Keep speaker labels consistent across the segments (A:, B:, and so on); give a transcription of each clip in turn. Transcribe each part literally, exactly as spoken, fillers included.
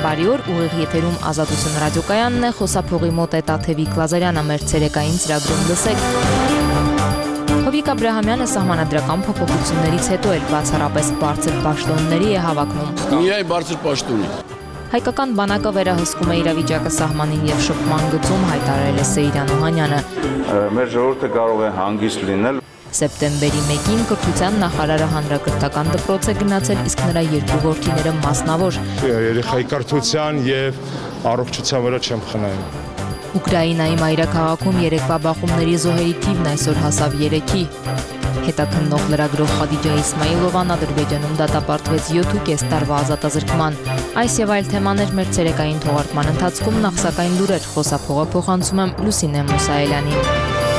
A: Բարի օր, ուղիղ եթերում Ազատություն ռադիոկայանն է, խոսափողի մոտ է Տաթևիկ Լազարյանը, մեր ցերեկային ծրագրում լսեք։ Հովիկ Աբրահամյանը սահմանադրական փոփոխություններից հետո էլ բացառապես բարձր պաշտոնների է հավակնում։
B: Միայն բարձր պաշտոնի։
A: Հայկական բանակը վերահսկում է իրավիճակը սահմանին եւ շփման գծում, հայտարարել է Սեյրան Օհանյանը։
C: Մեր ժողովուրդը կարող է հանգիստ լինել։
A: Սեպտեմբերի մեկին կրթության նախարարը հանրակրթական դպրոց է գնացել, իսկ նրա երկու որդիները մասնավոր։
D: Երեխայի կրթության եւ առողջության վրա չեմ խնայում։
A: Ուկրաինայի մայրաքաղաքում երեկվա բախումների զոհերի թիվն այսօր հասավ երեքի։ Հետաքննող լրագրող Խադիջա Իսմայիլովան Ադրբեջանում դատապարտվեց յոթ տարվա ազատազրկման։ Այս եւ այլ թեմաներ մեր ցերեկային թողարկման ընթացքում, նախ սակայն լուրեր, խոսափողը փոխանցում եմ Լուսինե Մուսայելյանին։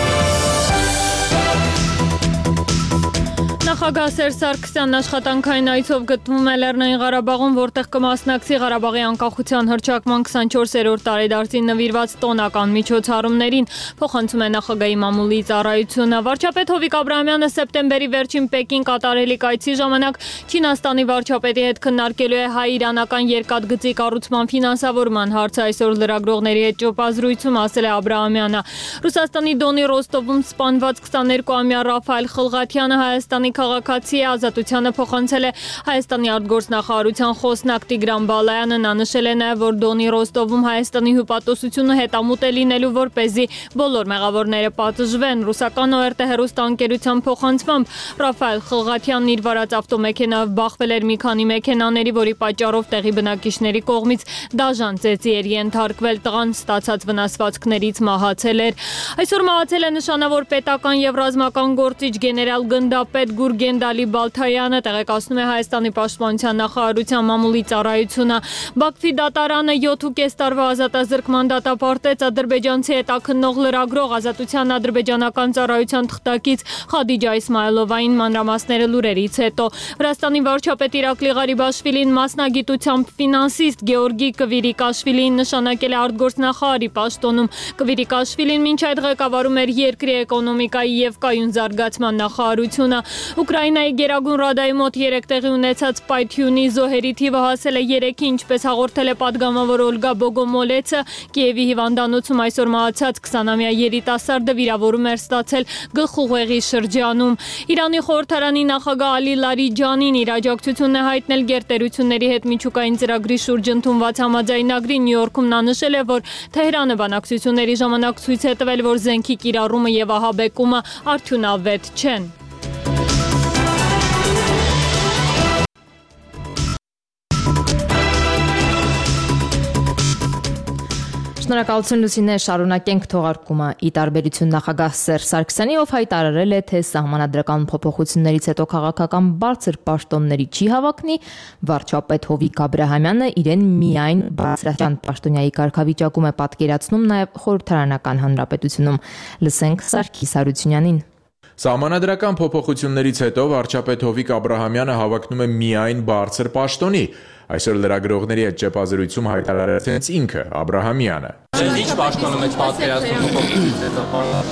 E: Նախագահ Սերժ Սարգսյանն աշխատանքային այցով գտնվում է Լեռնային Ղարաբաղում, որտեղ կմասնակցի Ղարաբաղի անկախության հռչակման քսանչորսերորդ տարեդարձին նվիրված տոնական միջոցառումներին, փոխանցում է նախագահի մամուլի ծառայությունը։ Վարչապետ Հովիկ Աբրահամյանը սեպտեմբերի վերջին Պեկին կատարելիք այցի ժամանակ Չինաստանի վարչապետի հետ քննարկելու է հայ-իրանական երկաթգծի կառուցման ֆինանսավորման հարցը, այսօր լրագրողների հետ ճոպազրույցում ասել է Աբրահամյանը։ Ռուսաստանի Դոնի Ռոստովում սպանված քսաներկուամյա Ռաֆայել Խլղաթյանը Հայաստանի քաղաքացի է, ազատությանը փոխանցել է Հայաստանի արտգործնախարարության խոսնակ Տիգրան Բալայանը։ Նա նշել է նաև, որ Դոնի Ռոստովում Հայաստանի հյուպատոսությունը հետամուտ է լինելու, որպեսզի բոլոր մեղավորները պատժվեն։ Ռուսական Ο Ր Տե հեռուստաընկերության փոխանցմամբ Ռաֆայել Խլղաթյանն իր վարած ավտոմեքենայով բախվել էր մի քանի մեքենաների, որի պատճառով տեղի բնակիչների կողմից դաժան ծեծի էր ենթարկվել։ Տղան ստացած վնասվածքներից մահացել էր։ Այսօր մահացել է նշանավոր պետական եւ ռազմական գործիչ գեներալ գնդապետ Գուրգենդալի Բալթայանը, տեղեկացնում է Հայաստանի պաշտպանության նախարարության մամուլի ծառայությունը։ Բաքվի դատարանը յոթ տարվա ազատազրկման դատապարտեց ադրբեջանցի հետաքննող լրագրող, ազատության ադրբեջանական ծառայության թղթակից Խադիջա Իսմայիլովային, մանրամասները լուրերից հետո։ Վրաստանի վարչապետ Իրակլի Ղարիբաշվիլին մասնագիտությամբ ֆինանսիստ Գեորգի Կվիրիկաշվիլին նշանակել է արտգործնախարարի պաշտոնում։ Կվիրիկաշվիլին մինչ այդ ղեկավարում էր երկրի էկոնոմիկայի եւ կայուն զարգացման նախարարությունը։ Ուկրաինայի Գերագույն ռադայի մոտ երեք տեղի ունեցած պայթյունի զոհերի թիվը հասել է երեքի, ինչպես հաղորդել է պատգամավոր Օլգա Բոգոմոլեցը։ Կիևի հիվանդանոցում այսօր մահացած քսանամյա երիտասարդը վիրավորում էր ստացել գլխուղեղի շրջանում։ Իրանի խորհրդարանի նախագահ Ալի Լարիջանին իր աջակցությունն է հայտնել գերտերությունների հետ միջուկային ծրագրի շուրջ ընդունված համաձայնագրի։ Նյու Յորքում նա նշել է, որ Թեհրանը բանակցությունների ժամանակ ցույց է տվել, որ զենքի կիրառումը եւ ահաբեկումը արդյունավետ չեն։
A: Շնորհակալություն Լուսինե, շարունակենք թողարկումը։ Ի տարբերություն նախագահ Սերժ Սարգսյանի, ով հայտարարել է, թե սահմանադրական փոփոխություններից հետո քաղաքական բարձր պաշտոնների չի հավակնի, վարչապետ Հովիկ Աբրահամյանը իրեն միայն բարձրաստիճան պաշտոնյայի կարգավիճակում է պատկերացնում նաև խորհրդարանական հանրապետությունում։ Լսենք Սարգիս Հարությունյանին։
F: Սահմանադրական փոփոխություններից հետո վարչապետ Հովիկ Աբրահամյանը հավակնում է միայն բարձր պաշտոնի։ Այսօր լրագրողների հետ ճեպազրույցում հայտարարեց հենց ինքը Աբրահամյանը։
G: Ինչ պաշտոնում եք պատկերացնում փոփոխությունից հետո։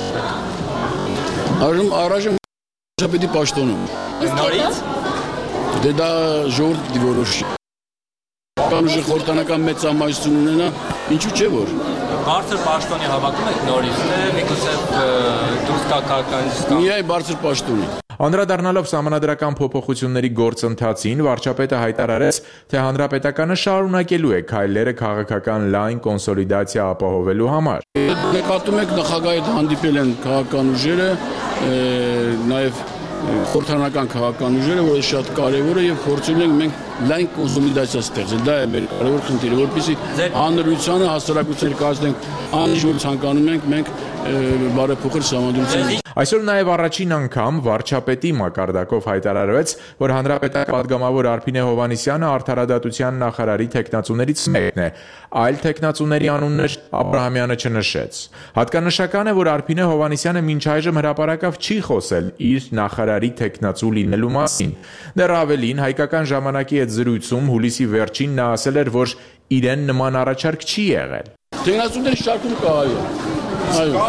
B: Այժմ առայժմ վարչապետի պաշտոնում։
G: Նորից։
B: Դե դա ժողովուրդը որոշի։ Կանուշը խորհրդանական մեծ ամասություն ունենա, ինչու՞ չէ որ։
G: Բարձր պաշտոնի հավաքում եք նորից, թե միգուցե դուրս գա քաղաքականից։
B: Միայն բարձր պաշտոնի։
F: Անդրադառնալով սահմանադրական փոփոխությունների գործընթացին, վարչապետը հայտարարեց, թե հանրապետականը շարունակելու է քայլերը քաղաքական լայն կոնսոլիդացիա ապահովելու համար։
B: Նկատում եք նախագահի հետ հանդիպել են քաղաքական ուժերը, նաև խորհրդարանական քաղաքական ուժերը, որը շատ կարևոր է եւ փորձում ենք մենք լայն կոնսոլիդացիա ստեղծել։ Դա է մեր կարևոր խնդիրը, որպեսզի հանրությանը հասարակության կազմենք այն ինչ ցանկանում ենք մենք բարեփոխել սահմանադրությունը։
F: Այսօր նաև առաջին անգամ վարչապետի մակարդակով հայտարարվեց, որ հանրապետական պատգամավոր Արփինե Հովհաննիսյանը արդարադատության նախարարի թեկնածուներից մեկն է։ Այլ թեկնածուների անուններ Աբրահամյանը չնշեց։ Հատկանշական է, որ Արփինե Հովհաննիսյանը մինչ այժմ հրապարակավ չի խոսել իր նախարարի թեկնածու լինելու մասին։ Դեռ ավելին, հայկական ժամանակի հետ զրույցում հուլիսի վերջին նա ասել էր, որ իրեն նման առաջարկ չի եղել։
B: Թեկնածուների շարքում կա, այո։ Այո։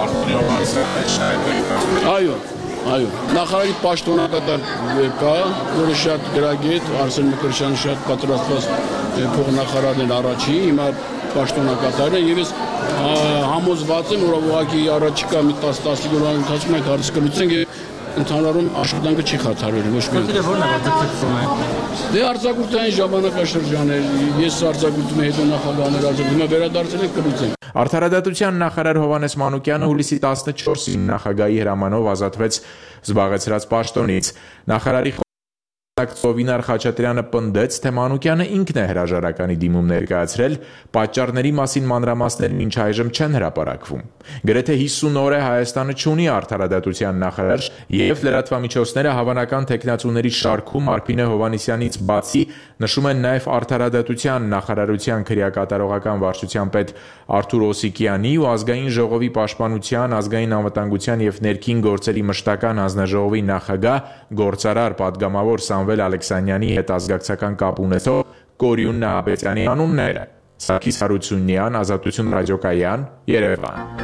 B: Այո, այո։ Նախարարի պաշտոնակատար կա, որը շատ գրագետ, Արսեն Մկրտչյանը շատ պատրաստված փոխնախարարն առաջի, հիմա պաշտոնակատարն է եւ ես համոզված եմ, որ ուղղակի առաջիկա մի տասը-տասնհինգ օրվա ընթացքում այդ հարցը կլուծենք եւ ընդհանրում աշխատանքը չի խաթարվելու ոչ մի։
G: Որտե՞ղ որն է որ ձգձգվում է։
B: Դե արձակուրդային ժամանակաշրջան է, ես արձակուրդում եմ, հետո նախագահներ արձակուրդում եմ, վերադարձել ենք կլուծենք։
F: Արդարադատության նախարար Հովհաննես Մանուկյանը հուլիսի տասնչորսին նախագահի հրամանով ազատվեց զբաղեցրած պաշտոնից։ Նախարարի Սովինար Խաչատրյանը պնդեց, թե Մանուկյանը ինքն է հրաժարականի դիմում ներկայացրել, պատճառների մասին մանրամասներ մինչ այժմ չեն հրապարակվում։ Գրեթե հիսուն օր է Հայաստանը չունի արդարադատության նախարար եւ լրատվամիջոցները հավանական տեխնացուների շարքում Արփինե Հովհաննիսյանից բացի նշում են նաեւ արդարադատության նախարարության քրեակատարողական վարչության պետ Արթուր Օսիկյանի ու ազգային ժողովի պաշտպանության, ազգային անվտանգության եւ ներքին գործերի մշտական հանձնաժողովի նախագահ գործարար падգամավոր Սամվել Ալեքսանյանի հետ ազգակցական կապ ունեցող Կորյուն Նահապետյանի անունները։ Սարգիս Հարությունյան, Ազատություն ռադիոկայան, Երևան։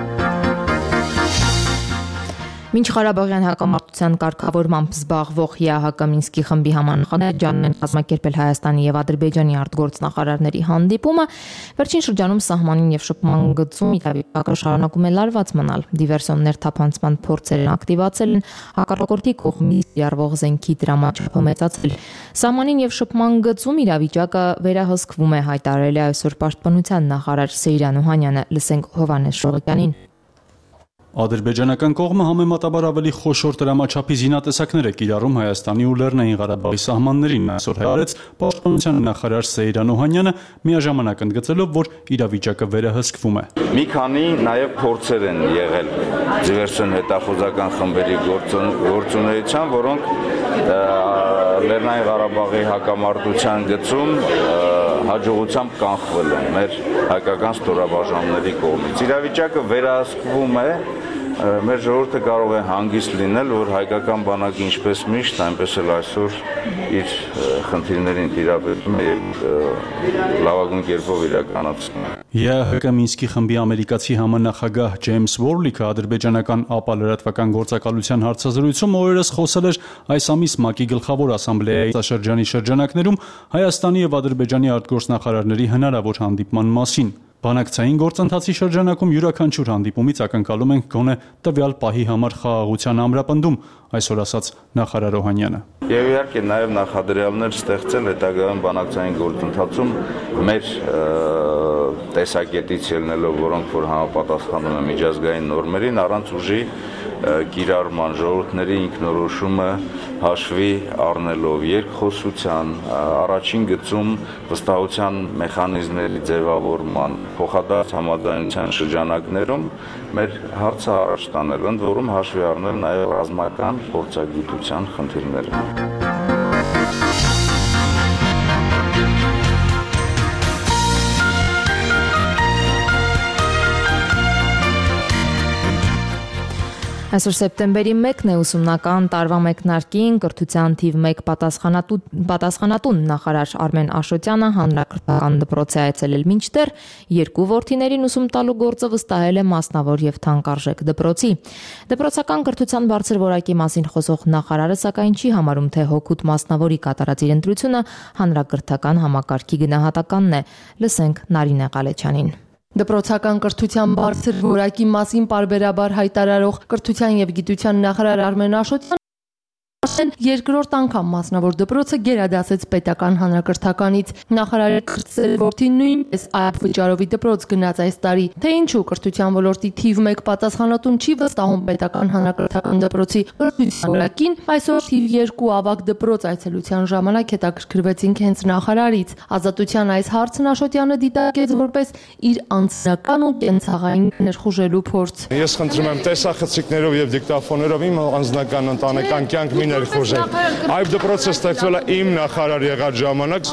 A: Մինչ Ղարաբաղյան հակամարտության կարգավորմամբ զբաղվող ՀՀԿ Մինսկի խմբի համանախագահ Ջանեն կազմակերպել Հայաստանի եւ Ադրբեջանի արտգործնախարարների հանդիպումը, վերջին շրջանում սահմանին եւ շփման գծում իրավիճակը շարունակում է լարված մնալ։ Դիվերսիոններ թափանցման փորձեր են ակտիվացել են, հակառակորդի կողմից կիրառվող զենքի դրամաչափը մեծացել։ Սահմանին եւ շփման գծում իրավիճակը վերահսկվում է, հայտարարել է այսօր Պաշտպանության նախարար Սեյրան Օհանյանը։ Լսենք Հովհաննես Շողոկյանին։
H: Ադրբեջանական կողմը համեմատաբար ավելի խոշոր դրամաչափի զինատեսակներ է կիրառում Հայաստանի ու Լեռնային Ղարաբաղի սահմաններին, այսօր հայտարարեց Պաշտպանության նախարար Սեյրան Օհանյանը, միաժամանակ ընդգծելով, որ իրավիճակը վերահսկվում է։
C: Մի քանի նաև փորձեր են եղել դիվերսիոն հետախուզական խմբերի գործունեության, որոնք Լեռնային Ղարաբաղի հակամարտության գծում հաջողությամբ կանխվել են մեր հայկական ստորաբաժանումների կողմից։ Իրավիճակը վերահսկվում է, մեր ժողովուրդը կարող է հանգիստ լինել, որ հայկական բանակը ինչպես միշտ, այնպես էլ այսօր իր խնդիրներին տիրապետում է եւ լավագույն կերպով իրականացնում է։
H: ՀՀԿ Մինսկի խմբի ամերիկացի համանախագահ Ջեյմս Վորլիքը ադրբեջանական ԱՊԱ լրատվական գործակալության հարցազրույցում օրերս խոսել էր այս ամիս ՄԱԿ-ի գլխավոր ասամբլեայի շրջանի շրջանակներում Հայաստանի եւ Ադրբեջանի արտգործնախարարների հնարավոր հանդիպման մասին։ Բանակցային գործընթացի շրջանակում յուրաքանչյուր հանդիպումից ակնկալում ենք գոնե տվյալ պահի համար խաղաղության ամրապնդում, այսօր ասաց նախարար Օհանյանը։
C: Եվ իհարկե նաև նախադրյալներ ստեղծել հետագայում բանակցային գործընթացում մեր տեսակետից ելնելով, որոնք որ համապատասխանում են միջազգային նորմերին, առանց ուժի կիրառման, ժողովուրդների ինքնորոշումը հաշվի առնելով, երկխոսության, առաջին գծում վստահության մեխանիզմների ձևավորման, փոխադարձ համաձայնության շրջանակներում մեր հարցը առաջ տանել, ընդ որում հաշվի առնել նաև ռազմական փորձագիտության խնդիրները։
A: Այսօր սեպտեմբերի մեկն է, ուսումնական տարվա մեկնարկին կրթության թիվ մեկ պատասխանատու պատասխանատուն նախարար Արմեն Աշոտյանը հանրակրթական դպրոց է այցելել, մինչդեռ երկու որդիներին ուսում տալու գործը վստահել է մասնավոր եւ թանկարժեք դպրոցի։ Դպրոցական կրթության բարձր որակի մասին խոսող նախարարը սակայն չի համարում, թե հօգուտ մասնավորի կատարած իր ընտրությունը հանրակրթական համակարգի գնահատականն է։ Լսենք Նարինե Ղալեչյանին։
I: Դպրոցական կրթության բարձր որակի մասին պարբերաբար հայտարարող կրթության եւ գիտության նախարար Արմեն Աշոտյանը երկրորդ անգամ մասնավոր դպրոցը գերադասեց պետական հանրակրթականից։ Նախարարը կրտսեր որդին նույնպես այլ վճարովի դպրոց գնաց այս տարի, թե ինչու կրթության ոլորտի թիվ մեկ պատասխանատուն չի վստահում պետական հանրակրթական դպրոցի կրթության որակին, այսօր թիվ երկու ավագ դպրոց այցելության ժամանակ հետաքրքրվեցինք հենց նախարարից։ Ազատության այս հարցն Աշոտյանը դիտարկեց որպես իր անձնական ու կենցաղային ներխուժելու փորձ։
D: Ես խնդրում եմ տեսախցիկներով եւ դիկտաֆոներով իմ անձնական ընտանեկան կյանք մի ներխուժել։ Այդ դպրոցը ստեղծվել է իմ նախարար եղած ժամանակ,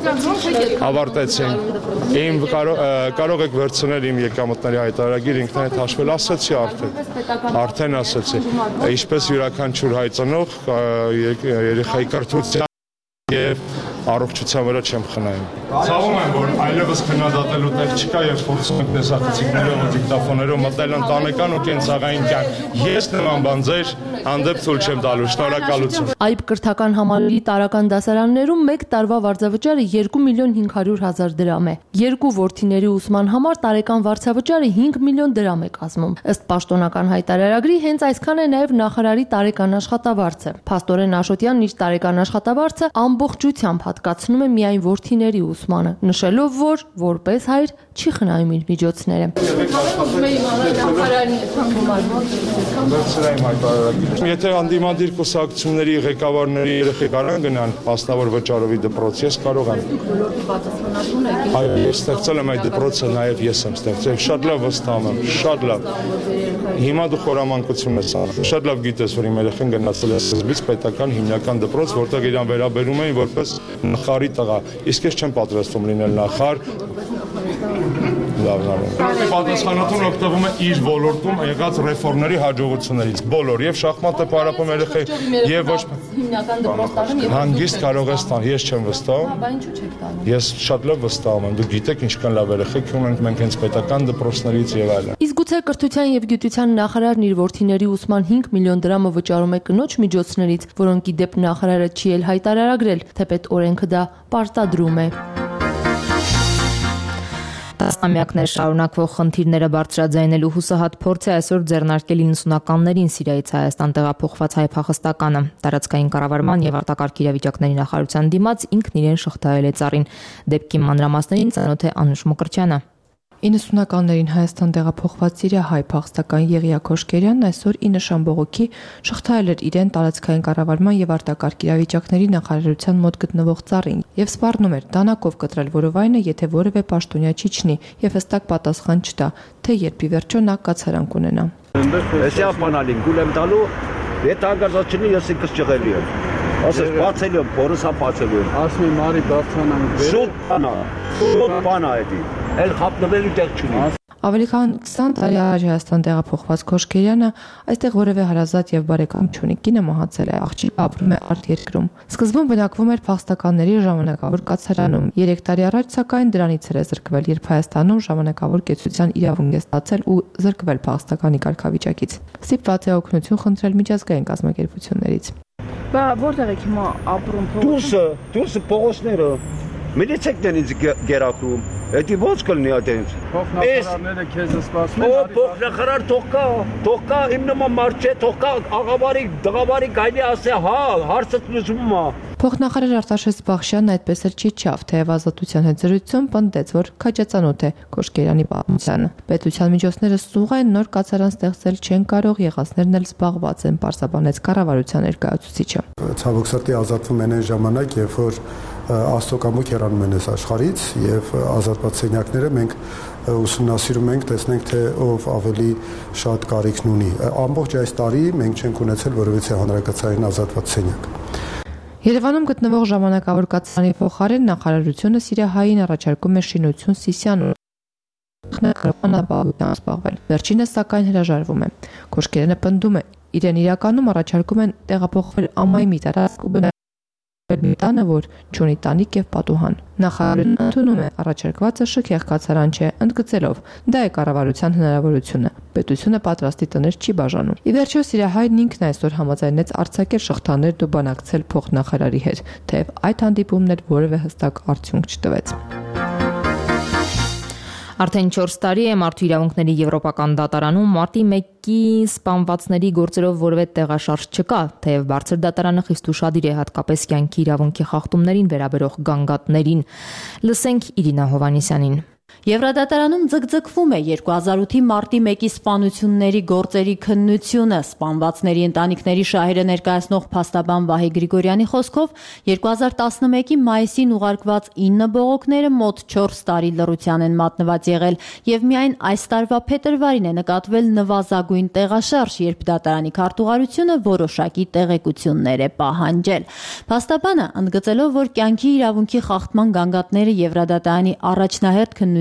D: ավարտեցին։ Իմ կարող եք վերցնել իմ եկամուտների հայտարարագիր, ինքնայիտ հաշվել, ասացի արդեն։ Արդեն ասացի։ Ինչպես յուրաքանչյուր հայ ծնող երեխայի կրթության եւ առողջության վրա չեմ խնայում։ Ցավում եմ, որ այլևս քննադատելու տեղ չկա եւ փորձում ենք տեսախցիկներով ու դիկտաֆոներով մտնել ընտանեկան ու կենցաղային կյանք։ Ես նման բան ձեր հանդեպ ցույց չեմ տալու։ Շնորհակալություն։
I: Այբ կրթական համալիրի տարական դասարաններում մեկ տարվա վարձավճարը երկու միլիոն հինգ հարյուր հազար դրամ է։ Երկու որդիների ուսման համար տարեկան վարձավճարը հինգ միլիոն դրամ է կազմում։ Ըստ պաշտոնական հայտարարագրի հենց այսքան է նաեւ նախարարի տարեկան աշխատավարձը։ Փաստորեն Աշոտյանն իր տարեկան աշխատավարձը ամբողջությամբ հատկացնում է միայն որդիների ուսմանը, նշելով, որ որպես հայր չի խնայում իր միջոցները։
D: Եթե անդիմադիր կուսակցությունների ղեկավարների երեխեք արան գնան մասնավոր վճարովի դպրոց, ես կարող եմ։ Այո, ես ստեղծել եմ այդ դպրոցը, նաև ես եմ ստեղծել, շատ լավ վստահում եմ, շատ լավ։ Հիմա դու խորամանկություն ես անում։ Շատ լավ գիտես, որ իմ երեխան գնացել է սկզբից պետական հիմնական դպրոց, որտեղ իրան վերաբերում էին որպես նախարի տղա։ Իսկ ես չեմ պատրաստվում լինել նախար։ Պատասխանատուն օգտվում է իր ոլորտում եղած ռեֆորմների հաջողություններից բոլոր եւ շախմատը պարապում երեխայի եւ ոչ
I: հիմնական դպրոցում եւ
D: հանգիստ կարող է ստան, ես չեմ վստահում։
I: Բա ինչու չեք տանում։
D: Ես շատ լավ վստահում եմ, դուք գիտեք ինչքան լավ երեխեք ունենք մենք հենց պետական դպրոցներից եւ այլն։
I: Իսկ գուցե կրթության եւ գիտության նախարարն իր որդիների ուսման հինգ միլիոն դրամը վճարում է կնոջ միջոցներից, որոնք ի դեպ նախարարը չի էլ հայտարարագրել, թեպետ օրենքը դա պարտադրում է։
A: Տասնամյակներ շարունակվող խնդիրները բարձրաձայնելու հուսահատ փորձ է այսօր ձեռնարկել իննսունականներին Սիրիայից Հայաստան տեղափոխված հայ փախստականը։ Տարածքային կառավարման եւ արտակարգ իրավիճակների նախարարության դիմաց ինքն իրեն շղթայել է ծառին։ Դեպքի մանրամասներին ծանոթ է Անուշ Մկրտչյանը։
J: իննսունականներին Հայաստան տեղափոխված սիրիահայ փախստական Եղիա Քոշկերյանն այսօր ի նշան բողոքի շղթայել էր իրեն տարածքային կառավարման եւ արտակարգ իրավիճակների նախարարության մոտ գտնվող ծառին եւ սպառնում էր դանակով կտրել որովայնը, եթե որևէ պաշտոնյա չիջնի եւ հստակ պատասխան չտա, թե երբ ի վերջո նա կացարան կունենա։
K: Էսի ապանալին գուլեմ տալու, եթե անգարած չնի, ես ինքս ճղելի եմ։ Ասես բացելու եմ, փորս հա բացելու եմ։
L: Ասում եմ արի բարձրանանք վեր։
K: Շուտ բանա, շուտ բանա էդի։ Էլ խապնվելու տեղ չունի։
J: Ավելի քան քսան տարի առաջ Հայաստան տեղափոխված Քոշկերյանը այստեղ որևէ հարազատ եւ բարեկամ չունի։ Կինը մահացել է, աղջիկը ապրում է արտերկրում։ Սկզբում բնակվում էր փախստականների ժամանակավոր կացարանում։ երեք տարի առաջ սակայն դրանից էր զրկվել, երբ Հայաստանում ժամանակավոր կեցության իրավունք է ստացել ու զրկվել փախստականի կարգավիճակից։ Ստիպված է օգնություն խնդրել միջազգային կազմակերպություններից։
L: Բա որտեղ եք հիմա ապրում փողոցը։
K: Դուսը, դուսը փողոցները։ Միլիցիքն ինձ գերակրում։ Էդի ո՞նց կլինի այդպես։
L: Փոխնախարարները քեզ սպասում են։
K: Օ, փոխնախարար թող կա, թող կա, իմ նման մարդ չէ, թող կա, աղավարի, դղավարի գայլի ասե, հա, հարցը լուծվում է։
J: Փոխնախարար Արտաշես Բախշյանն այդպես էլ չի չավ, թեև ազատության հետ զրույցում պնդեց, որ քաջածանոթ է Քոշկերյանի պատմությանը։ Պետության միջոցները սուղ են, նոր կացարան ստեղծել չեն կարող, եղածներն էլ զբաղված են, պարզաբանեց կառավարության ներկայացուցիչը։
M: Ցավոք սրտի ազատվում են այն ժամանակ, երբ որ Աստծո կամոք հեռանում են այս աշխարհից եւ ազատված սենյակները մենք ուսումնասիրում ենք, տեսնենք թե ով ավելի շատ կարիքն ունի։ Ամբողջ այս տարի մենք չենք ունեցել որևէ հանրակացարային ազատված սենյակ։
J: Երևանում գտնվող ժամանակավոր կացարանի փոխարեն նախարարությունը Սիրիահային առաջարկում է շինություն Սիսիանում։ Խնայողանաբավության զբաղվել։ Վերջինս սակայն հրաժարվում է։ Քոշկերյանը պնդում է, իրեն իրականում առաջարկում են տեղափոխվել ամայի մի տարածք ու մի տանը, որ չունի տանիք եւ պատուհան։ Նախարարությունն ընդունում է առաջարկվածը շքեղ կացարան չէ, ընդգծելով դա է կառավարության հնարավորությունը։ Պետությունը պատրաստի տներ չի բաժանում։ Ի վերջո Սիրիահայն ինքն այսօր համաձայնեց արձակել շղթաներ ու բանակցել փոխնախարարի հետ, թեև այդ հանդիպումն էլ որևէ հստակ արդյունք չտվեց։
A: Արդեն չորս տարի է Մարդու իրավունքների եվրոպական դատարանում մարտի մեկի սպանվածների գործերով որևէ տեղաշարժ չկա, թեև բարձր դատարանը խիստ ուշադիր է հատկապես կյանքի իրավունքի խախտումներին վերաբերող գանգատներին։ Լսենք Իրինա Հովանեսյանին։
N: Եվրադատարանում ձգձգվում է երկու հազար ութի մարտի մեկի սպանությունների գործերի քննությունը։ Սպանվածների ընտանիքների շահերը ներկայացնող փաստաբան Վահե Գրիգորյանի խոսքով երկու հազար տասնմեկի մայիսին ուղարկված ինը բողոքները մոտ չորս տարի լռության են մատնված եղել եւ միայն այս տարվա փետրվարին է նկատվել նվազագույն տեղաշարժ, երբ դատարանի քարտուղարությունը որոշակի տեղեկություններ է պահանջել։ Փաստաբանը ընդգծելով, որ կյանքի իրավունքի խախտման գանգատները Եվրադատարանի առաջնահերթ քննության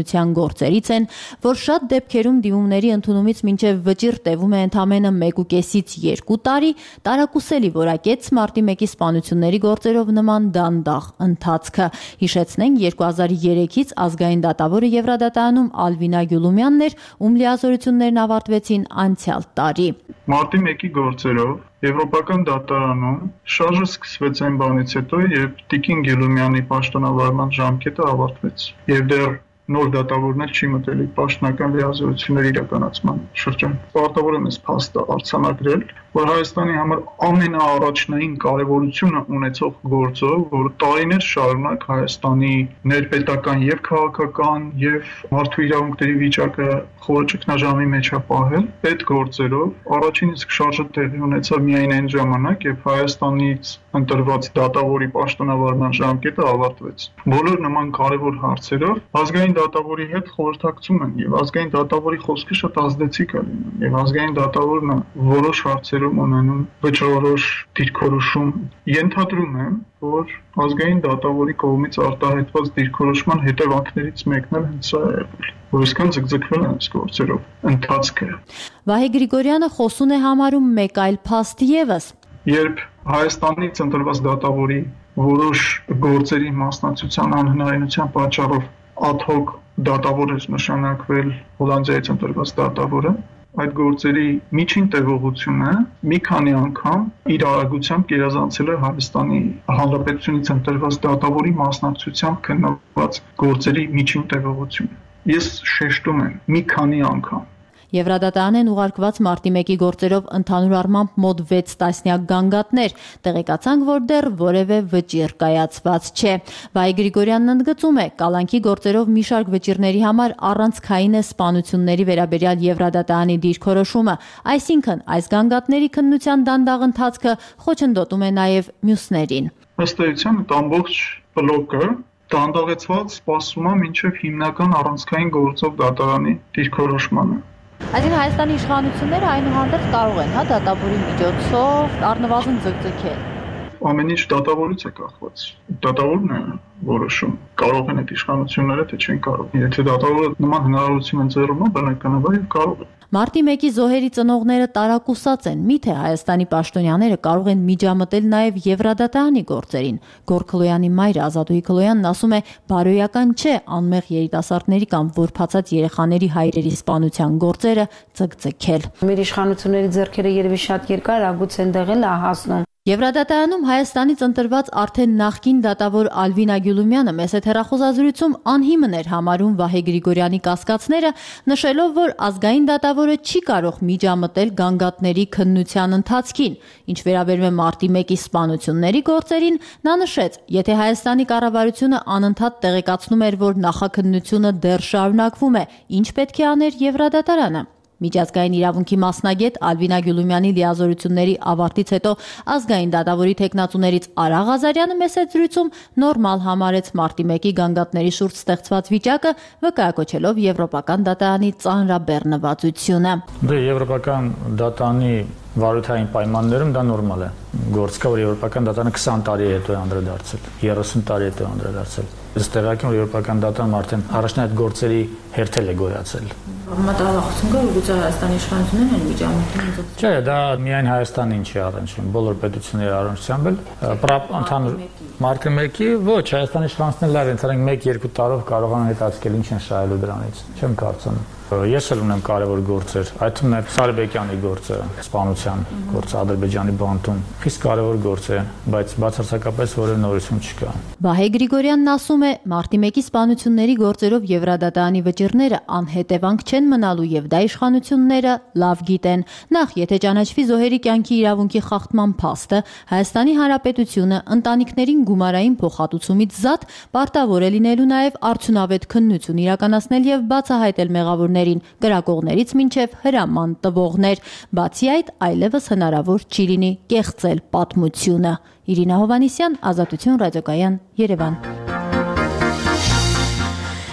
N: քննության գործերից են, որ շատ դեպքերում դիմումների ընդունումից մինչև վճիռ տևում է ընդամենը մեկուկեսից երկու տարի, տարակուսելի որակեց մարտի մեկի սպանությունների գործերով նման դանդաղ ընթացքը։ Հիշեցնենք երկու հազար երեքից ազգային դատավորը Եվրադատարանում Ալվինա Գյուլումյանն էր, ում լիազորություններն ավարտվեցին անցյալ տարի։
O: Մարտի մեկի գործերով Եվրոպական դատարանում շարժը սկսվեց այն բանից հետո, երբ Տիկին Գյուլումյանի պաշտոնավարման ժամկետը ավարտվեց, եւ դեռ նոր դատավորներ չի մտել պաշտոնական լիազորությունների իրականացման շրջան։ Պարտավոր եմ այս փաստը արձանագրել, որ Հայաստանի համար ամենաառաջնային կարևորությունը ունեցող գործով, որ տարիներ շարունակ Հայաստանի ներպետական եւ քաղաքական եւ մարդու իրավունքների վիճակը խորը ճգնաժամի մեջ է պահել, այդ գործերով առաջին իսկ շարժը տեղի ունեցավ միայն այն ժամանակ, երբ Հայաստանից ընտրված դատավորի պաշտոնավարման ժամկետը ավարտվեց։ Բոլոր նման կարևոր հարցերով ազգային դատավորի հետ խորհրդակցում են եւ ազգային դատավորի խոսքը շատ ազդեցիկ է լինում եւ ազգային դատավորն որոշ հարցերում ունենում վճռորոշ դիրքորոշում։ Ենթադրում եմ, որ ազգային դատավորի կողմից արտահայտված դիրքորոշման հետևանքներից մեկն էլ հենց սա է եղել, որ այսքան ձգձգվել են այս գործերով ընթացքը։
N: Վահե Գրիգորյանը խոսուն է համարում մեկ այլ փաստ եւս։
O: Երբ Հայաստանից ընտրված դատավորի որոշ գործերի մասնակցության անհնարինության պատճառով ad hoc դատավոր է նշանակվել Հոլանդիայից ընտրված դատավորը, այդ գործերի միջին տևողությունը մի քանի անգամ իր արագությամբ գերազանցել է Հայաստանի Հանրապետությունից ընտրված դատավորի մասնակցությամբ քննված գործերի միջին տևողությունը։ Ես շեշտում եմ մի քանի անգամ։
N: Եվրադատարանեն ուղարկված մարտի մեկի գործերով ընդհանուր առմամբ մոտ վեց տասնյակ գանգատներ, տեղեկացանք, որ դեռ որևէ վճիռ կայացված չէ։ Վահե Գրիգորյանն ընդգծում է, կալանքի գործերով մի շարք վճիռների համար առանցքային է սպանությունների վերաբերյալ Եվրադատարանի դիրքորոշումը, այսինքն այս գանգատների քննության դանդաղ ընթացքը խոչընդոտում է նաև մյուսներին։
O: Ըստ էության այդ ամբողջ բլոկը դանդաղեցված սպասում է մինչև հիմնական առանցքային գործով դատարանի դիրքորոշմանը։
N: Այսինքն Հայաստանի իշխանությունները այնուհանդերձ կարող են, հա, դատավորի միջոցով առնվազն ձգձգել։
O: Ամեն ինչ դատավորից է կախված։ Դատավորն է որոշում։ Կարող են այդ իշխանությունները, թե չեն կարող։ Եթե դատավորը նման հնարավորություն են ձեռում, բնականաբար եւ կարող է։
N: Մարտի մեկի զոհերի ծնողները տարակուսած են, միթե Հայաստանի պաշտոնյաները կարող են միջամտել նաև Եվրադատարանի գործերին։ Գոր Քլոյանի մայր Ազատուհի Քլոյանն ասում է, բարոյական չէ անմեղ երիտասարդների կամ որբացած երեխաների հայրերի սպանության գործերը ձգձգել։
P: Մեր իշխանությունների ձեռքերը երևի շատ երկար ագուց են դեղել հասնում։
N: Եվրադատարանում Հայաստանից ընտրված արդեն նախկին դատավոր Ալվինա Գյուլումյանը մեծ հեռախոսազրույցում անհիմն էր համարում Վահե Գրիգորյանի կասկածները, նշելով, որ ազգային դատավորը չի կարող միջամտել գանգատների քննության ընթացքին։ Ինչ վերաբերում է մարտի մեկի սպանությունների գործերին, նա նշեց, եթե Հայաստանի կառավարությունը անընդհատ տեղեկացնում էր, որ նախաքննությունը դեռ շարունակվում է, ինչ պետք է աներ Եվրադատարանը։ Միջազգային իրավունքի մասնագետ Ալվինա Գյուլումյանի լիազորությունների ավարտից հետո ազգային դատավորի թեկնածուներից Արա Ղազարյանը մեծ զրույցում նորմալ համարեց մարտի մեկի գանգատների շուրջ ստեղծված վիճակը, վկայակոչելով Եվրոպական դատարանի ծանրաբեռնվածությունը։
Q: Դե Եվրոպական դատարանի վարույթային պայմաններում դա նորմալ է։ Գործ կա, որ Եվրոպական դատարանը քսան տարի հետո է անդրադարձել, երեսուն տարի հետո է անդրադարձել։ Ըստ տեղյակին, որ Եվրոպական դատարանը արդեն առաջին այդ գործերի հերթել է գոյացել։
P: Մտահոգություն կա, որ գուցե Հայաստանի իշխանություններն են միջամտում։
Q: Չէ, դա միայն Հայաստանին չի առնչվում, բոլոր պետությունների առնչությամբ էլ ընդհանուր մարտի մեկի ոչ, Հայաստանի իշխանությունները լավ են, ցանկ մեկ-երկու տարով կարող են հետաձգել, ինչ են շահելու դրանից։ Չեմ կարծում։ Ես էլ ունեմ կարևոր գործեր, այդ թվում նաև Սարբեկյանի գործը, սպանության գործը Ադրբեջանի բանտում, խիստ կարևոր գործ է, բայց բացարձակապես որևէ նորություն չկա։
N: Վահե Գրիգորյանն ասում է, մարտի մեկի սպանությունների գործերով Եվրադատարանի վճիռները անհետևանք չեն մնալու եւ դա իշխանությունները լավ գիտեն։ Նախ, եթե ճանաչվի զոհերի կյանքի իրավունքի խախտման փաստը, Հայաստանի Հանրապետությունը ընտանիքներին գումարային փոխհատուցումից զատ պարտավոր է լինելու նաև արդյունավետ քննություն իրականացնել եւ բացահայտել մեղավորներին, կրակողներից մինչև հրաման տվողներ։ Բացի այդ, այլևս հնարավոր չի լինի կեղծել պատմությունը։ Իրինա Հովանիսյան, Ազատություն ռադիոկայան, Երևան։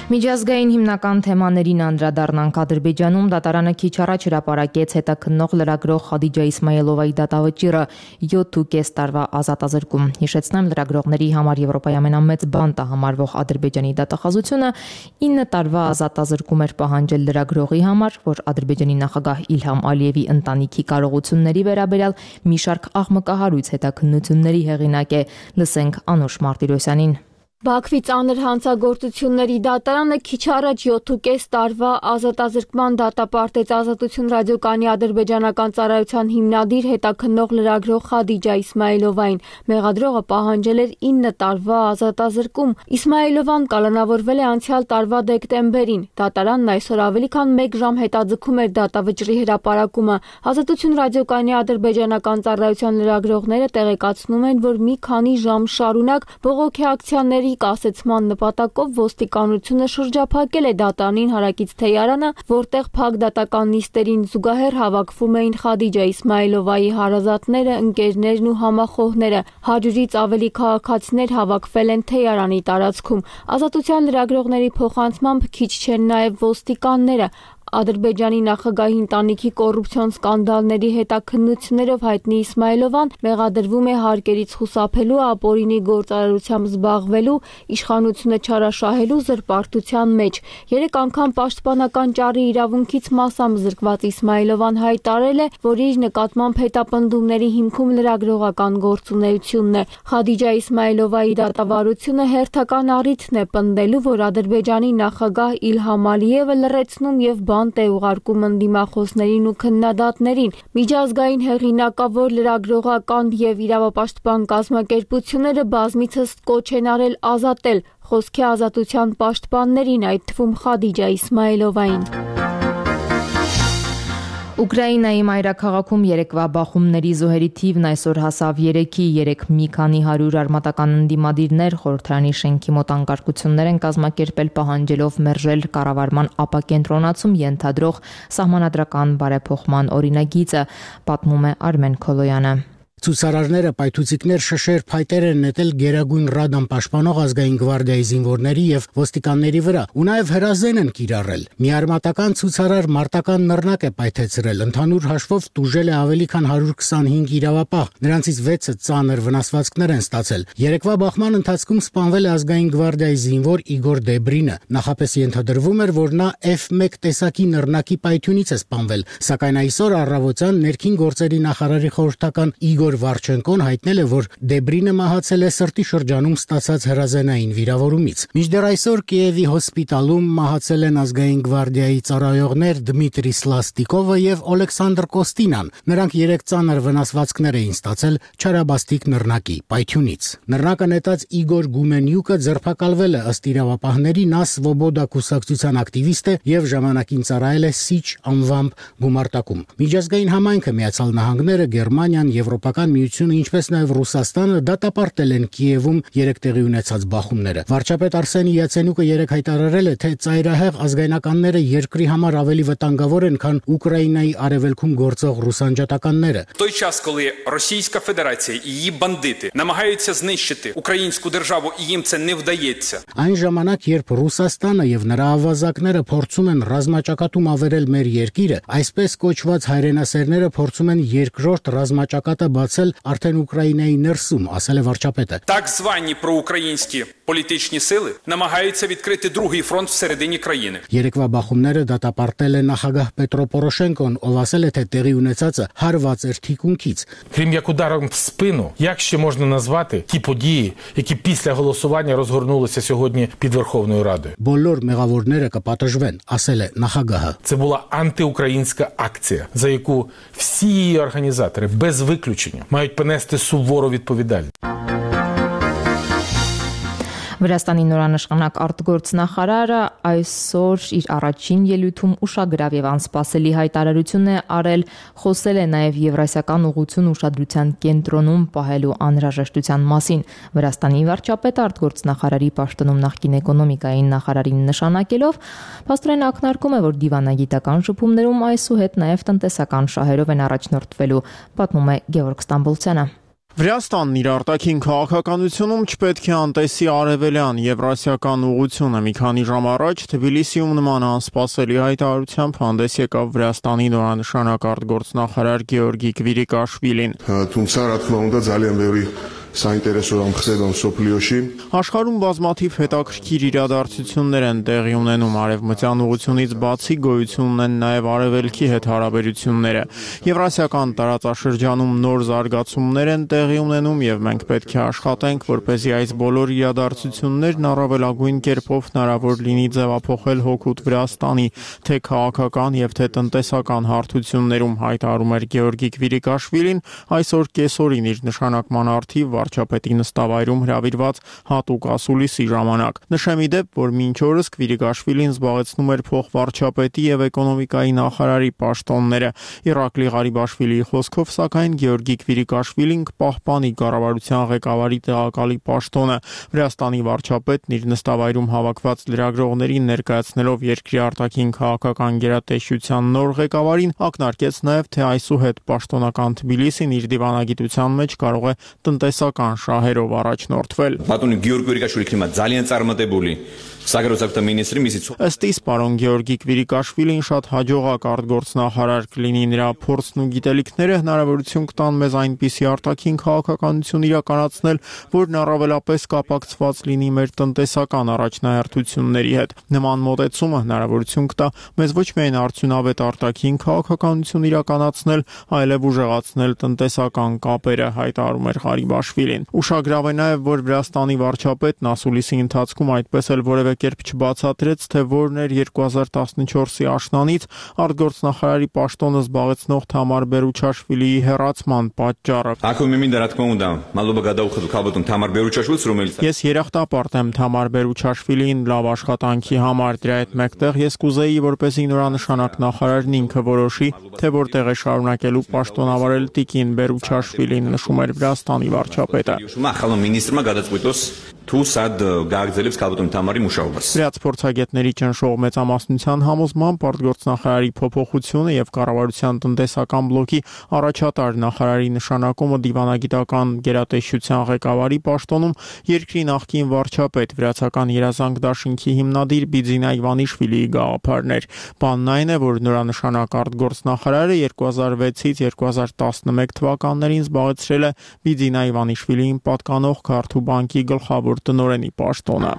A: Միջազգային հիմնական թեմաներին անդրադառնանք Ադրբեջանում դատարանը քիչ առաջ հրապարակեց հետաքննող լրագրող Խադիջա Իսմայելովայի դատավճիռը յոթ ու կես տարվա ազատազրկում։ Հիշեցնեմ, լրագրողների համար Եվրոպայի ամենամեծ բանտը համարվող Ադրբեջանի դատախազությունը ինը տարվա ազատազրկում էր պահանջել լրագրողի համար, որ Ադրբեջանի նախագահ Իլհամ Ալիևի ընտանիքի կարողությունների վերաբերյալ մի շարք աղմկահարույց հետաքննությունների հեղինակ է։ Լսենք Անուշ Մարտիրոսյանին։
E: Բաքվի ծանր հանցագործությունների դատարանը քիչ առաջ յոթ ու կես տարվա ազատազրկման դատապարտեց Ազատություն ռադիոկայանի ադրբեջանական ծառայության հիմնադիր հետաքննող լրագրող Խադիջա Իսմայելովային։ Մեղադրողը պահանջել էր ինը տարվա ազատազրկում։ Իսմայելովան կալանավորվել է անցյալ տարվա դեկտեմբերին։ Դատարանն այսօր ավելի քան մեկ ժամ հետաձգում էր դատավճռի հրապարակումը։ Ազատություն ռադիոկայանի ադրբեջանական ծառայության լրագրողները տեղեկացնում են, որ մի քանի ժամ շարունակ բողոքի ակցիաների կասեցման նպատակով ոստիկանությունը շրջափակել է դատարանին հարակից թեյարանը, որտեղ փակ դատական նիստերին զուգահեռ հավաքվում էին Խադիջա Իսմայելովայի հարազատները, ընկերներն ու համախոհները։ Հարյուրից ավելի քաղաքացիներ հավաքվել են թեյարանի տարածքում։ Ազատության լրագրողների փոխանցմամբ քիչ չեն նաև ոստիկանները։ Ադրբեջանի նախագահի ընտանիքի կոռուպցիոն սկանդալների հետաքննություններով հայտնի Իսմայելովան մեղադրվում է հարկերից խուսափելու, ապօրինի գործարարությամբ զբաղվելու, իշխանությունը չարաշահելու զրպարտության մեջ։ Երեք անգամ պաշտպանական ճառի իրավունքից մասամբ զրկված Իսմայելովան հայտարարել է, որ իր նկատմամբ հետապնդումների հիմքում լրագրողական գործունեությունն է։ Խադիջա Իսմայելովայի դատավարությունը հերթական առիթն է պնդելու, որ Ադրբեջանի նախագահ Իլհամ Ալիևը լռեցնում եւ բանտ է ուղարկում ընդդիմախոսներին ու քննադատներին։ Միջազգային հեղինակավոր լրագրողական եւ իրավապաշտպան կազմակերպությունները բազմիցս կոչ են արել ազատել խոսքի ազատության պաշտպաններին, այդ թվում Խադիջա Իսմայելովային։ Ուկրաինայի մայրաքաղաքում երեկվա բախումների զոհերի թիվն այսօր հասավ երեքի, երեք մի քանի հարյուր արմատական ընդդիմադիրներ խորհրդարանի շենքի մոտ անկարգություններ են կազմակերպել պահանջելով մերժել կառավարման ապակենտրոնացում ենթադրող սահմանադրական բարեփոխման օրինագիծը, պատմում է Արմեն Քոլոյանը։
R: Ցուցարարները պայթուցիկներ, շշեր, փայտեր են նետել Գերագույն Ռադան պաշտպանող ազգային գվարդիայի զինվորների եւ ոստիկանների վրա, ու նաեւ հրազեն են կիրառել։ Մի արմատական ցուցարար մարտական նռնակ է պայթեցրել, ընդհանուր հաշվով տուժել է ավելի քան հարյուր քսանհինգ իրավապահ, նրանցից վեցը ծանր վնասվածքներ են ստացել։ Երեկվա բախման ընթացքում սպանվել է ազգային գվարդիայի զինվոր Իգոր Դեբրինը, նախապես ենթադրվում էր, որ նա Էֆ մեկ տեսակի նռնակի պայթյունից է սպանվել, սակայն այսօր առավոտյան ներքին գործերի նախարարի խորհրդական Իգոր Վարչենկոն հայտնել է, որ Դեբրինը մահացել է սրտի շրջանում ստացած հրազենային վիրավորումից։ Մինչդեռ այսօր Կիևի հոսպիտալում մահացել են ազգային գվարդիայի ծառայողներ Դմիտրի Սլաստիկովը եւ Օլեքսանդր Կոստինան։ Նրանք երեք ծանր վնասվածքներ էին ստացել չարաբաստիկ նռնակի պայթյունից։ Նռնակը նետած Իգոր Գումենյուկը ձերբակալվել է ըստ իրավապահների, նա Սվոբոդա կուսակցության ակտիվիստ է եւ ժամանակին ծառայել է Սիչ անվամբ գումարտակում։ Միջազգային համայնքը, Միացյալ Նահանգները, Գերմանիան, Եվրոպական միությունը, ինչպես նաև Ռուսաստանը դատապարտել են Կիևում երեք տեղի ունեցած բախումները։ Վարչապետ Արսեն Յացենյուկը երեք հայտարարել է, թե ծայրահեղ ազգայնականները երկրի համար ավելի վտանգավոր են, քան Ուկրաինայի արևելքում գործող ռուսանջատականները։
S: Той час, коли Російська Федерація і її бандити намагаються знищити українську державу, і їм це не вдається.
R: Այն ժամանակ, երբ Ռուսաստանը եւ նրա ավազակները փորձում են ռազմաճակատում ավերել մեր երկիրը, այսպես կոչված հայրենասերները փորձում են երկրորդ ռազմաճակատը բացել արդեն Ուկրաինայի ներսում, ասել է վարչապետը։
S: Так звані проукраїнські політичні сили намагаються відкрити другий фронт всередині країни.
R: Երեկվա բախումները датապարտել է նախագահ Պետրո Պորոշենկոն, ով ասել է, թե տեղի ունեցածը հարված էր թիկունքից։
T: Крім як ударом в спину, як ще можна назвати ті події, які після голосування розгорнулися сьогодні під Верховною Радою?
R: Բոլոր մեղավորները կպատժվեն, ասել է նախագահը։
T: Це була антиукраїнська акція, за яку всі її організатори без виключення мають понести сувору відповідальність.
A: Վրաստանի նորանշանակ արտգործնախարարը այսօր իր առաջին ելույթում ուշագրավ եւ անսպասելի հայտարարություն է արել, խոսել է նաեւ Եվրասիական ուղղություն ուշադրության կենտրոնում պահելու անհրաժեշտության մասին։ Վրաստանի վարչապետը արտգործնախարարի պաշտոնում նախկին էկոնոմիկայի նախարարին նշանակելով, փաստորեն ակնարկում է, որ դիվանագիտական շփումներում այսուհետ նաեւ տնտեսական շահերով են առաջնորդվելու, պատմում է Գևորգ Ստամբոլցյանը։
U: Վրաստանն իր արտաքին քաղաքականությունում չպետք է անտեսի արևելյան եվրասիական ուղղությունը։ Մի քանի ժամ առաջ Թբիլիսիում նման անսպասելի հայտարարությամբ հանդես եկավ Վրաստանի նորանշանակ արտգործնախարար Գեորգի Կվիրիկաշվիլին։ Աշխարհում բազմաթիվ հետաքրքիր իրադարձություններ են տեղի ունենում, արևմտյան ուղությունից բացի գոյություն ունեն նաև արևելքի հետ հարաբերությունները։ Եվրասիական տարածաշրջանում նոր զարգացումներ են տեղի ունենում եւ մենք պետք է աշխատենք, որպեսզի այս բոլոր իրադարձություններն առավելագույն կերպով հնարավոր լինի ձևափոխել հօգուտ Վրաստանի թե քաղաքական եւ թե տնտեսական հարթություններում, հայտարարում էր Գեորգի Կվիրիկաշվիլին այսօր կեսօրին իր նշանակման արդիվ վարչապետի նստավայրում հրավիրված հատուկ ասուլիսի ժամանակ։ Նշեմ ի դեպ, որ մինչ օրս Կվիրիկաշվիլին զբաղեցնում էր փոխվարչապետի եւ էկոնոմիկայի նախարարի պաշտոնները։ Իրակլի Ղարիբաշվիլիի խոսքով, սակայն Գեորգի Կվիրիկաշվիլին կպահպանի կառավարության ղեկավարի տեղակալի պաշտոնը։ Վրաստանի վարչապետն իր նստավայրում հավաքված լրագրողներին ներկայացնելով երկրի արտաքին քաղաքական գերատեսչության նոր ղեկավարին, ակնարկեց նաև, թե այսուհետ պաշտոնական Թբիլիսին իր դիվանագիտության մեջ կարող է տնտեսական շահերով առաջնորդվել։ Ըստ իս պարոն Գեորգի Կվիրիկաշվիլին շատ հաջողակ արտգործնախարար կլինի, նրա փորձն ու գիտելիքները հնարավորություն կտան մեզ այնպիսի արտաքին քաղաքականություն իրականացնել, որն առավելապես կապակցված լինի մեր տնտեսական առաջնահերթությունների հետ։ Նման մոտեցումը հնարավորություն կտա մեզ ոչ միայն արդյունավետ արտաքին քաղաքականություն իրականացնել, այլև ուժեղացնել տնտեսական կապերը, հայտարարում էր Ղարիբաշվիլին։ Ուշագրավ է նաև, որ Վրաստանի վարչապետն ասուլիսի ընթացքում այդպես էլ որևէ կերպ չբացատրեց, թե որն էր երկու հազար տասնչորսի աշնանից արտգործնախարարի պաշտոնը զբաղեցնող Թամար Բերուչաշվիլիի հեռացման պատճառը։ Ես երախտապարտ եմ Թամար Բերուչաշվիլիին լավ աշխատանքի համար, դրա հետ մեկտեղ ես կուզեի, որպեսզի նորանշանակ նախարարն ինքը որոշի, թե որտեղ է շարունակելու պաշտոնավարել տիկին Բերուչաշվիլին, նշում էր Վրաստանի վարչապետը։ Վրաց փորձագետների ճնշող մեծամասնության համոզմամբ արտգործնախարարի փոփոխությունը եւ կառավարության տնտեսական բլոկի առաջատար նախարարի նշանակումը դիվանագիտական գերատեսչության ղեկավարի պաշտոնում երկրի նախկին վարչապետ վրացական երազանք դաշինքի հիմնադիր Բիձինա Իվանիշվիլիի գաղափարն էր։ Բանն այն է, որ նորանշանակ արտգործնախարարը երկու հազար վեցից երկու հազար տասնմեկ թվականներին զբաղեցրել է Բիձինա Իվանիշվիլիին պատկանող Քարթու բանկի գլխավոր տնօրենի պաշտոնը։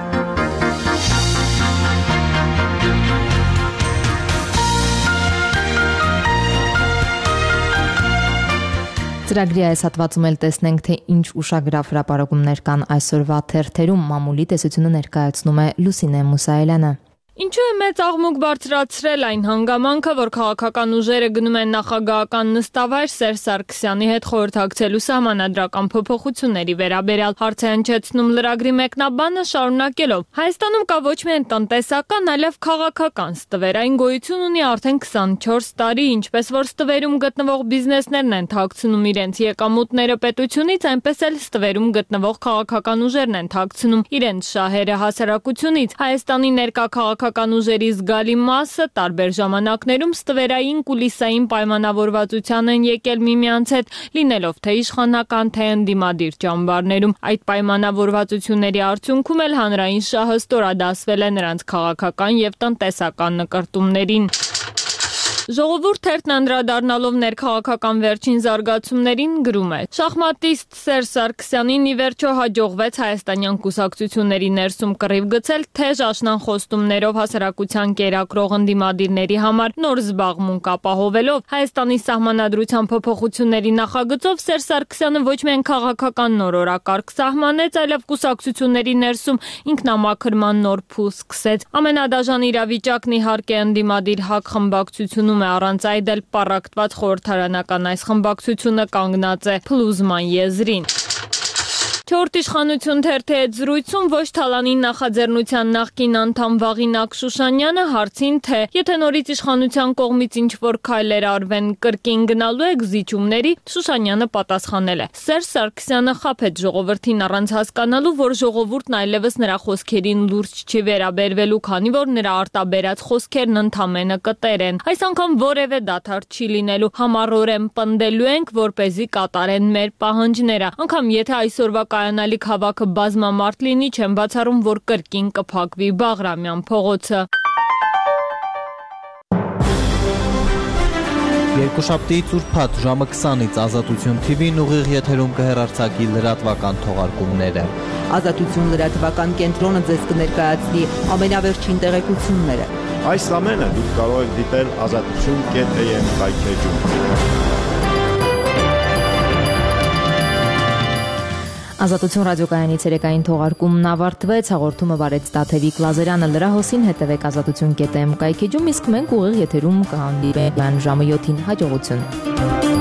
A: Ծրագրի այս հատվածում էլ տեսնենք, թե ինչ ուշագրավ հրապարակումներ կան այսօրվա թերթերում։ Մամուլի տեսությունը ներկայացնում է Լուսինե Մուսայելյանը։
E: Ինչու է մեծ աղմուկ բարձրացրել այն հանգամանքը, որ քաղաքական ուժերը գնում են նախագահական նստավայր Սերժ Սարգսյանի հետ խորհրդակցելու սահմանադրական փոփոխությունների վերաբերյալ, հարց է հնչեցնում լրագրի մեկնաբանը շարունակելով. Հայաստանում կա ոչ միայն տնտեսական, այլև քաղաքական ստվեր, այն գոյություն ունի արդեն քսանչորս տարի, ինչպես որ ստվերում գտնվող բիզնեսներն են թաքցնում իրենց եկամուտները պետությունից, այնպես էլ ստվերում գտնվող քաղաքական ուժերն են թաքցնում իրենց շահերը հասարակությունից։ Հայաստանի ներկա քաղաքական Քաղաքական ուժերի զգալի մասը տարբեր ժամանակներում ստվերային կուլիսային պայմանավորվածության են եկել միմյանց հետ, լինելով թե իշխանական, թե ընդդիմադիր ճամբարներում։ Այդ պայմանավորվածությունների արդյունքում էլ հանրային շահը ստորադասվել է նրանց քաղաքական եւ տնտեսական նկրտումներին։ Ժողովուրդ թերթն անդրադառնալով ներքաղաքական վերջին զարգացումներին գրում է. Շախմատիստ Սերժ Սարգսյանին ի վերջո հաջողվեց հայաստանյան կուսակցությունների ներսում կռիվ գցել թեժ աշնան խոստումներով հասարակության կերակրող ընդդիմադիրների համար նոր զբաղմունք ապահովելով։ Հայաստանի սահմանադրության փոփոխությունների նախագծով Սերժ Սարգսյանը ոչ միայն քաղաքական նոր օրակարգ սահմանեց, այլև կուսակցությունների ներսում ինքնամաքրման նոր փուլ սկսեց։ Ամենադաժան իրավիճակն իհարկե ընդդիմադիր ՀԱԿ խմբակցությունում է, առանց այդ էլ պառակտված խորհրդարանական այս խմբակցությունը կանգնած է փլուզման եզրին։ Չորրորդ իշխանություն թերթի հետ զրույցում ոչ Թալանի նախաձեռնության նախկին անդամ Վաղինակ Շուշանյանը հարցին, թե եթե նորից իշխանության կողմից ինչ-որ քայլեր արվեն, կրկին գնալու եք զիջումների, Շուշանյանը պատասխանել է. Սերժ Սարգսյանը խաբեց ժողովրդին առանց հասկանալու, որ ժողովուրդն այլևս նրա խոսքերին լուրջ չի վերաբերվելու, քանի որ նրա արտաբերած խոսքերն ընդամենը կտեր են։ Այս անգամ որևէ դադար չի լինելու, համառորեն պնդելու ենք, որպեսզի կատարեն մեր պահանջները։ Անգամ եթե այսօրվա կայանալիք հավաքը բազմամարդ լինի, չեմ բացառում, որ կրկին կփակվի Բաղրամյան փողոցը։
G: Երկուշաբթիից ուրբաթ ժամը քսանից Ազատություն թի վին ուղիղ եթերում կհեռարձակի լրատվական թողարկումները։
V: Ազատություն լրատվական կենտրոնը ձեզ կներկայացնի ամենավերջին տեղեկությունները։
W: Այս ամենը դուք կարող եք դիտել ազատություն կետ է եմ կայքեջում։
A: Ազատություն ռադիոկայանի ցերեկային թողարկումն ավարտվեց, հաղորդումը վարեց Տաթևիկ Լազարյանը, լրահոսին հետևեք ազատություն կետ է եմ կայքեջում, իսկ մենք ուղիղ եթերում կհանդիպենք ժամը յոթին, հաջողություն։